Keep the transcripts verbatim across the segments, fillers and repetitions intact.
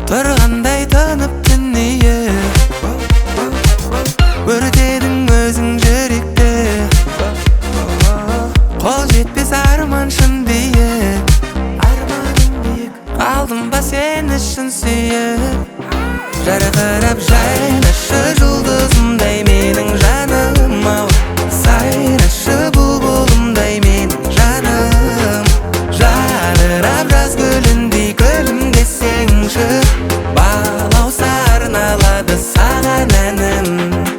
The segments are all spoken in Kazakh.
тұрғандай тынып дүние, өртедің өзің жүректі, қол жетпес арман шын биік, алдым ба сен үшін сүйіп, жарқырап жайнашы жұлдызымдай менің жаным ау, сайрашы бұлбұлымдай менің жаным, жадырап жаз гүліндей күлімдесеңші, балауса арналады саған әнім.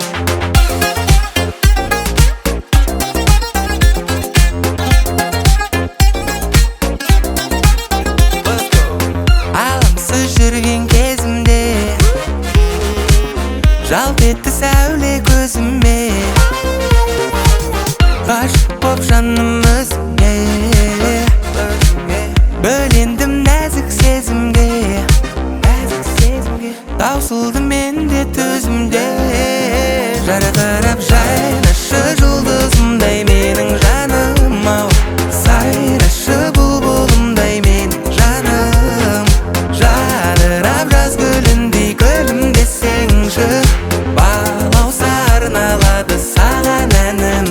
Аламсыз жүрген кезімде жалт етті сәуле көзіме, ғашық боп жаным өзіңе, бөлендім нәзік сезімге, таусылды менде төзімде, жарқырап жайнашы жұлдызымдай менің жаным ау, сайрашы бұлбұлымдай менің жаным, жадырап жаз гүліндей күлімдесеңші, балауса арналады саған әнім.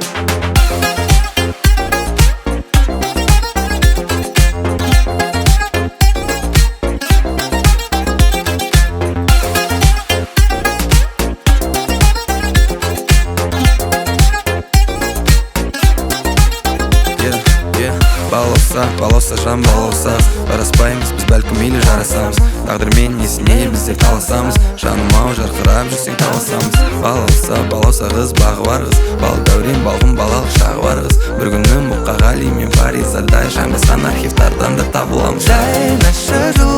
Балауса, балауса жан балауса, жараспаймыз біз бәлкім мейлі жарасамыз, тағдырмен несіне біздер таласамыз, жаным ау жарқырап жүрсең таласамыз. Балауса, балауса қыз бағы бар қыз, бал дәурен балғын балалық шағы бар қыз, бір күні Мұқағали мен Фаризадай жаңғасқан архивтардан да табыламыз. Жайнашы